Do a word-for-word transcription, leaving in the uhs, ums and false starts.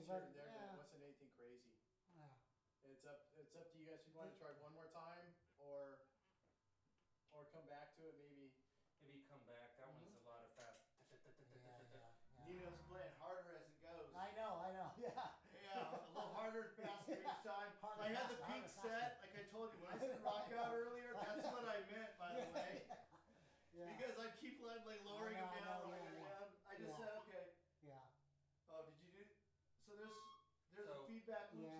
here but, and there, but yeah. it wasn't anything crazy. Yeah. It's up it's up to you guys if you want to try one more time or or come back to it maybe. Maybe come back. That one's a lot of fast. Yeah, yeah, yeah. Nino's playing harder as it goes. I know, I know, yeah. Yeah, a little harder and faster each time. Harder, I had faster, the harder, peak faster. set, like I told you when I said rock out earlier. That's what I meant, by the way. Yeah. Because I keep like lowering I know, them I down, know, lowering yeah, them yeah. down. I just Yeah. said okay. Yeah. Oh, did you do? So there's there's So- a feedback loop. Yeah.